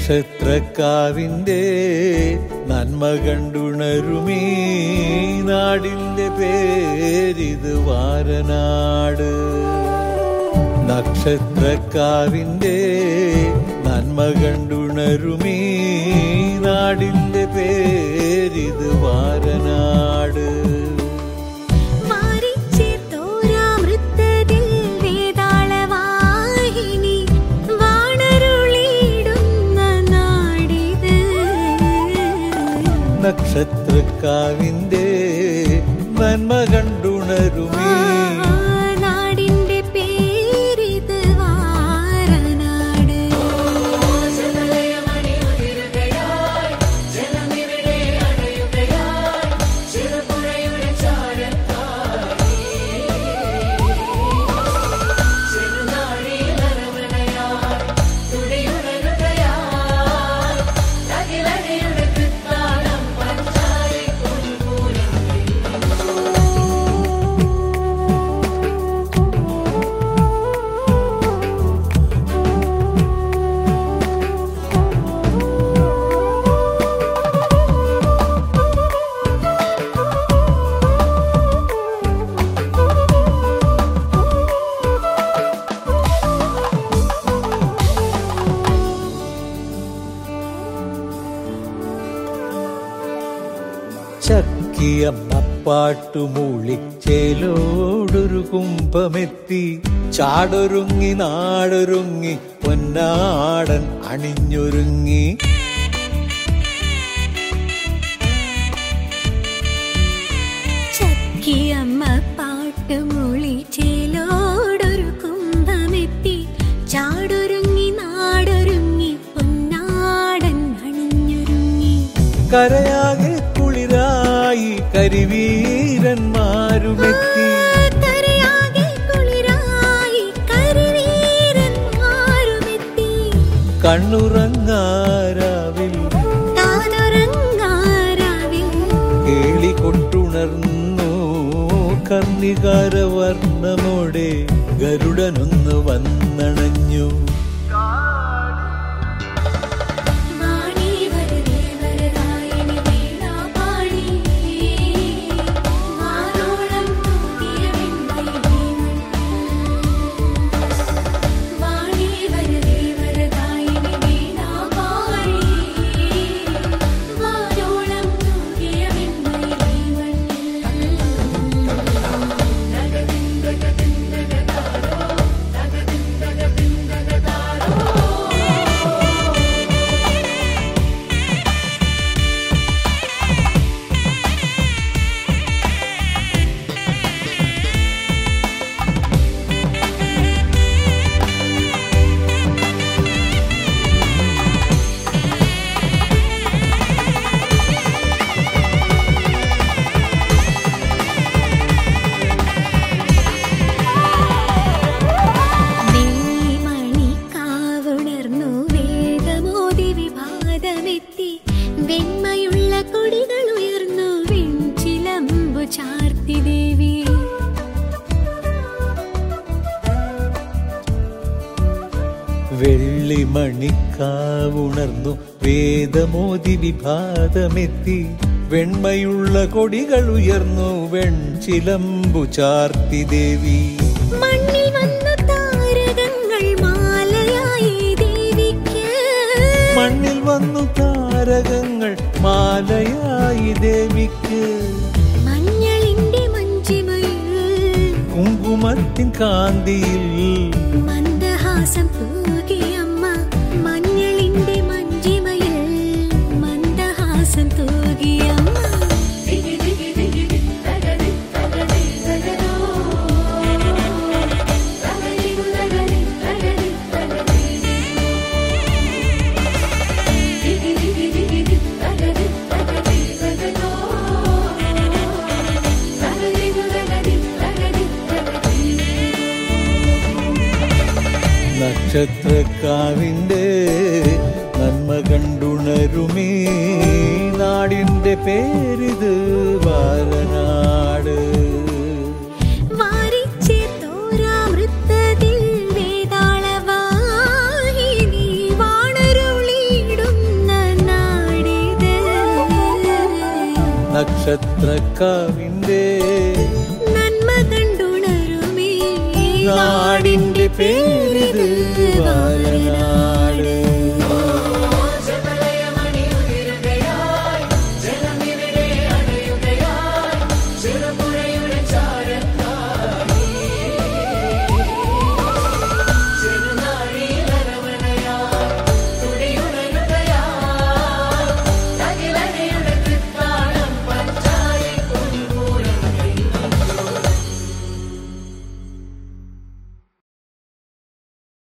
നക്ഷത്രക്കാവിൻ്റെ നന്മ കണ്ടുണരുമീ നാടിൻ്റെ പേരിത് വാരനാട്. നക്ഷത്രക്കാവിൻ്റെ നന്മ കണ്ടുണരുമീ നാടിൻ്റെ പേരിത് വാരനാട്. നക്ഷത്രക്കാവിൻ്റെ നന്മ കണ്ടുണരുമീ നാടിൻ്റെ പേരിത് വാരനാട്. ചക്കിയമ്മ പാട്ടുമൂളിച്ചേലോടൊരു കുംഭമെത്തി. ചാടൊരുങ്ങി നാടൊരുങ്ങി പൊന്നാടൻ അണിഞ്ഞൊരുങ്ങി. ചക്കിയമ്മ പാട്ടുമൂളിച്ചേലോടൊരു കുംഭമെത്തി. ചാടൊരുങ്ങി നാടൊരുങ്ങി പൊന്നാടൻ അണിഞ്ഞൊരുങ്ങി. കരയാകെ കുളിരായി കരിവീരന്മാരുമെത്തി. കരയാകെ കുളിരായി കരിവീരന്മാരുമെത്തി. കണ്ണുറങ്ങാരാവിൽ താനുറങ്ങാരാവിൽ കേളികൊട്ടുണർന്നു കർണികാരവർണ്ണമോടെ ഗരുഡനൊന്നു വന്നണഞ്ഞു. വെണ്മയുള്ള കൊടികൾ ഉയർന്നു വെഞ്ചിലമ്പു ചാർത്തി ദേവി. വെള്ളിമണിക്കാവുണർന്നു വേദമോദി വിഭാതമെത്തി. വെണ്മയുള്ള കൊടികൾ ഉയർന്നു വെഞ്ചിലമ്പു ചാർത്തി ദേവി. മണ്ണിൽ വന്നു താരകങ്ങൾ മാലയായി ദേവിക്ക്. മണ്ണിൽ വന്നു താരകങ്ങൾ മാലയായി ദേവിക്ക്. മഞ്ഞളിന്റെ മഞ്ചിമയിൽ കുങ്കുമത്തിൻ കാന്തിയിൽ മന്ദഹാസം തൂകിയമ്മ. മഞ്ഞളിന്റെ മഞ്ചിമയിൽ മന്ദഹാസം തൂകിയമ്മ. നക്ഷത്രക്കാവിൻ്റെ നന്മ കണ്ടുണരുമീ നാടിൻ്റെ പേരിത് വാരനാട്. വാരിച്ചേർത്തോരാമൃത്തതിൽ വേതാളവാഹിനി വാണരുളിയിടുന്ന നക്ഷത്രക്കാവിന്റെ നന്മ കണ്ടുണരുമേ നാടിന്റെ പേര്